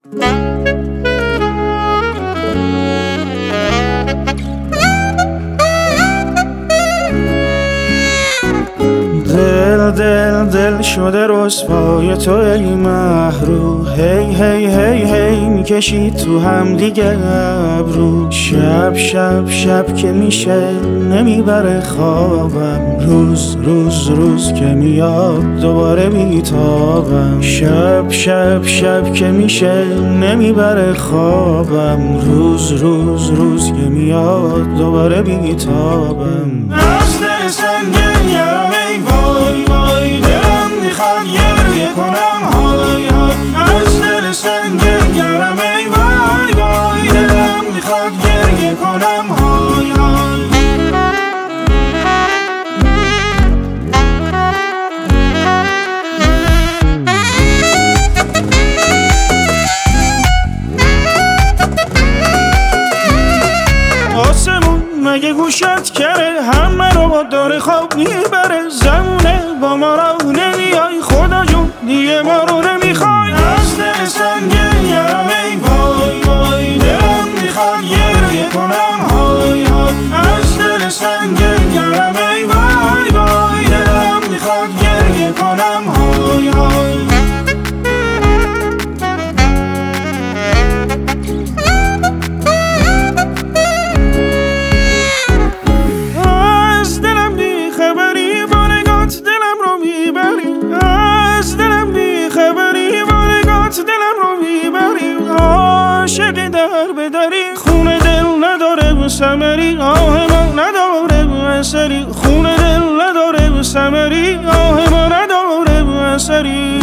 دل شده رسوای تو ای مهرو، هی هی هی هی میکشی تو هم دیگه ابرو. شب که میشه نمیبره خوابم، روز که میاد دوباره بیتابم. شب که میشه نمیبره خوابم، روز که میاد دوباره بیتابم. از دل سنگین یارم ای وای وای، دلم میخواد گریه کنم های های. از دل سنگین یارم ای وای وای، دلم میخواد گریه کنم های های. آسمون مگه گوشت کره، همه رو داره خواب میبره. زمونه با ما رو نمیای، خدا جون دیگه ما رو نمیخوای. از دل سنگین یارم ای وای وای، دلم میخواد گریه کنم های های. از دل سنگین یارم ای وای وای، دلم میخواد گریه کنم های های. عاشقی در بدری، خون دل نداره ثمری، آه ما نداره اثری. خون دل نداره ثمری، آه ما نداره اثری.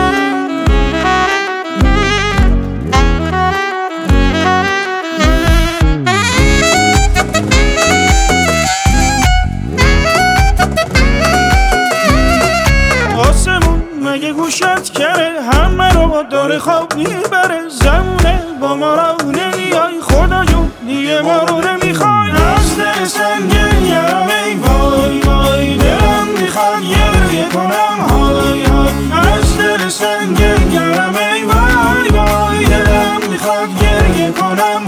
آسمون مگه گوشت کره، همه رو داره خواب میبره. زمونه با ما رو نمیای، خدا جون دیگه ما رو نمیخوای. از دل سنگین یارم ای وای وای، دلم میخواد گریه کنم های های. از دل سنگین یارم ای وای وای، دلم میخواد گریه کنم